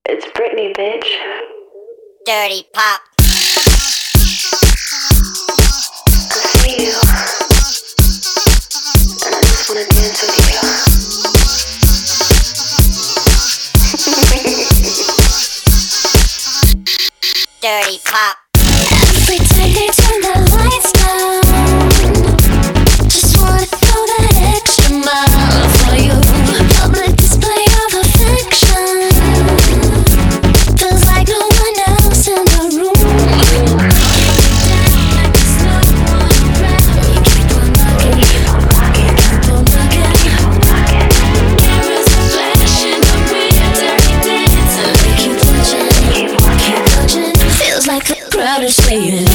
It's Britney, bitch. Dirty pop. I see you, and I just wanna dance with you. Dirty pop. Every time they turn the lights down, just wanna throw that extra mile for you. Public display of affection, feels like no one else in the room. Keep on knocking, keep on knocking, keep on knocking. Cameras are flashing, but we're dirty dancing. They keep watching, feels like the crowd is saying.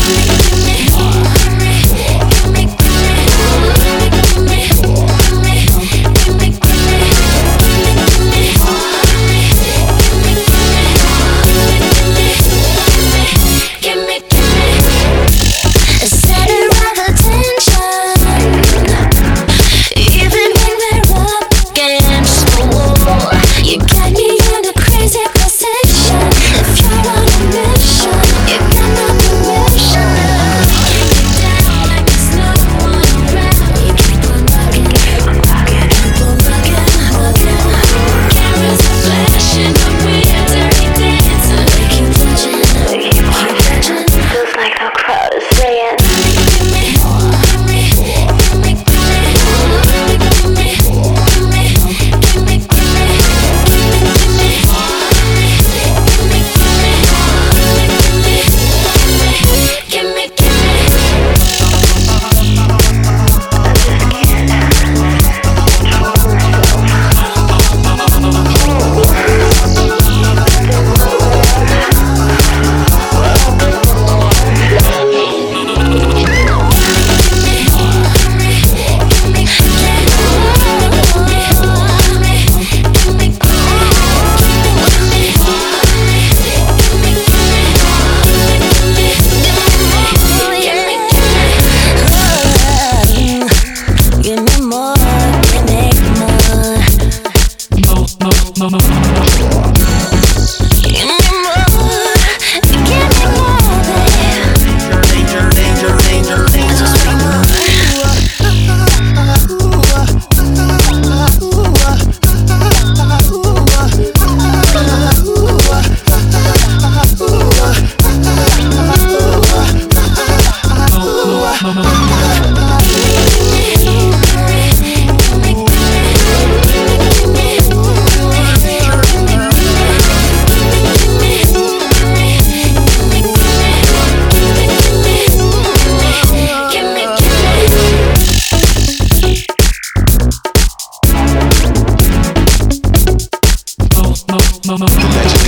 Mama.